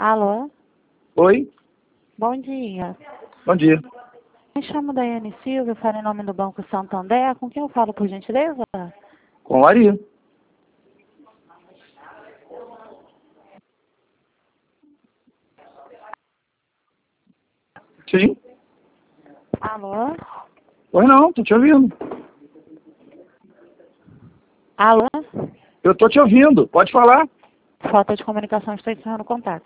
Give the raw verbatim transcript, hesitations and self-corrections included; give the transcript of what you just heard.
Alô? Oi, Bom dia. bom dia. Me chamo Daiane Silva, eu falo em nome do Banco Santander. Com quem eu falo, por gentileza? Com Maria. Sim. Alô? Oi, não, tô te ouvindo. Alô? Eu tô te ouvindo, pode falar. Falta de comunicação, estou encerrando o contato.